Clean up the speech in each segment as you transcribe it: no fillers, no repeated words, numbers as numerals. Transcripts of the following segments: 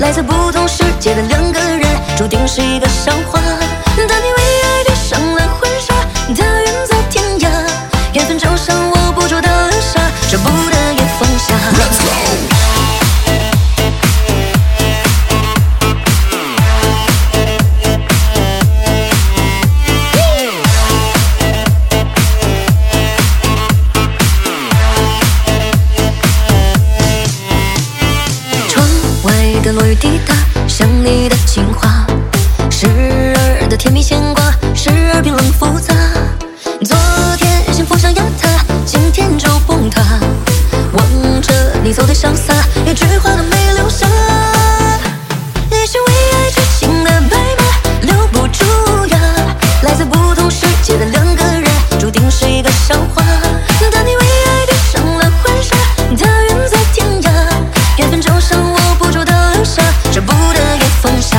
来自不同世界的两个人，注定是一个笑话。当你为爱披上了婚纱，他远在天涯，缘分就像握不住的流沙，舍不得也放下。Let's go。的落雨滴答，想你的情话，时而的甜蜜牵挂，时而冰冷复杂。昨天幸福像压塌，今天就崩塌。望着你走的潇洒，一句话都没留下。一心为爱痴情的白马，留不住呀。来自不同世界的两个人，注定是一个笑话。当你为爱披上了婚纱，他远在天涯，缘分就像握不住的舍不得也放下。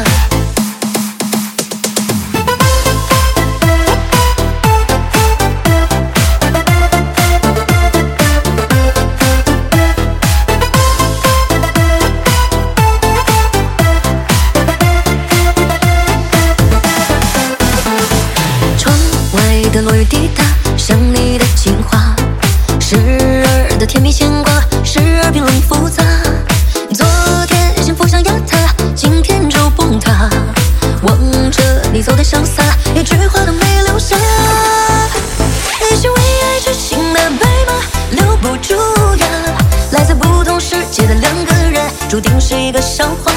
窗外的落雨滴答，想你的情话，时而的甜蜜牵挂，时而冰冷复杂。昨天幸福像压塌，今天就崩塌。望着你走的潇洒，一句话都没留下。一心为爱痴情的白马，留不住呀。来自不同世界的两个人，注定是一个笑话。